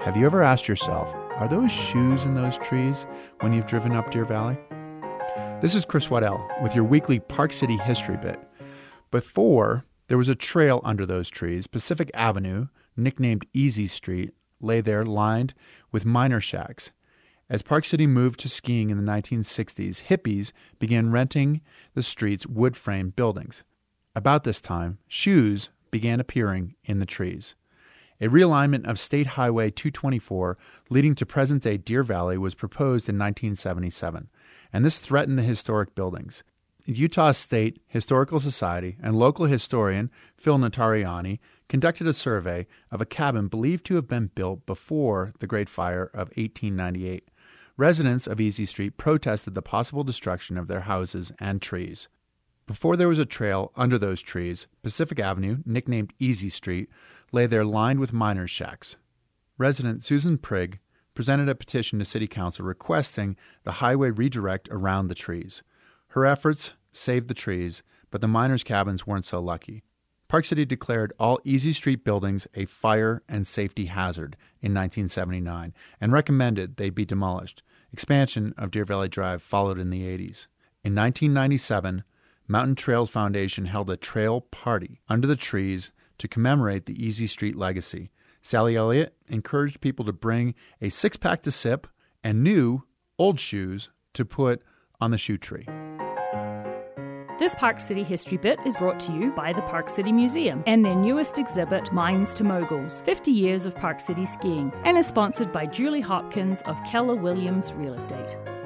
Have you ever asked yourself, are those shoes in those trees when you've driven up Deer Valley? This is Chris Waddell with your weekly Park City History Bit. Before, there was a trail under those trees. Pacific Avenue, nicknamed Easy Street, lay there lined with miner shacks. As Park City moved to skiing in the 1960s, hippies began renting the street's wood-framed buildings. About this time, shoes began appearing in the trees. A realignment of State Highway 224 leading to present-day Deer Valley was proposed in 1977, and this threatened the historic buildings. Utah State Historical Society and local historian Phil Notarianni conducted a survey of a cabin believed to have been built before the Great Fire of 1898. Residents of Easy Street protested the possible destruction of their houses and trees. Before there was a trail under those trees, Pacific Avenue, nicknamed Easy Street, lay there lined with miners' shacks. Resident Susan Prigg presented a petition to City Council requesting the highway redirect around the trees. Her efforts saved the trees, but the miners' cabins weren't so lucky. Park City declared all Easy Street buildings a fire and safety hazard in 1979 and recommended they be demolished. Expansion of Deer Valley Drive followed in the 80s. In 1997, Mountain Trails Foundation held a trail party under the trees to commemorate the Easy Street legacy. Sally Elliott encouraged people to bring a six-pack to sip and new, old shoes to put on the shoe tree. This Park City History Bit is brought to you by the Park City Museum and their newest exhibit, Mines to Moguls, 50 Years of Park City Skiing, and is sponsored by Julie Hopkins of Keller Williams Real Estate.